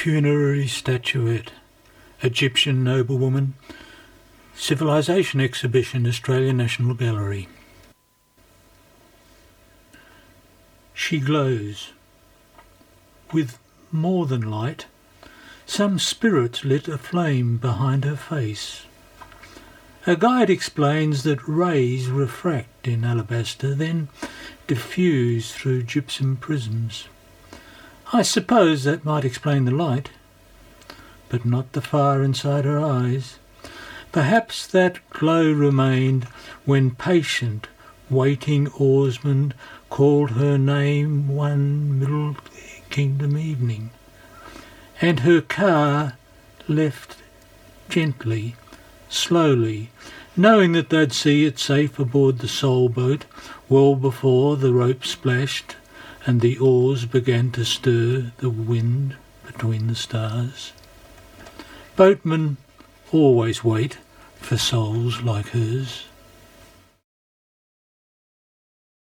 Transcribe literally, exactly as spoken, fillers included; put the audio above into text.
Funerary statuette. Egyptian noblewoman. Civilization exhibition, Australian National Gallery. She glows. With more than light, some spirit lit a flame behind her face. A guide explains that rays refract in alabaster, then diffuse through gypsum prisms. I suppose that might explain the light, but not the fire inside her eyes. Perhaps that glow remained when patient, waiting oarsmen called her name one Middle Kingdom evening, and her car left gently, slowly, knowing that they'd see it safe aboard the soul boat well before the rope splashed and the oars began to stir the wind between the stars. Boatmen always wait for souls like hers.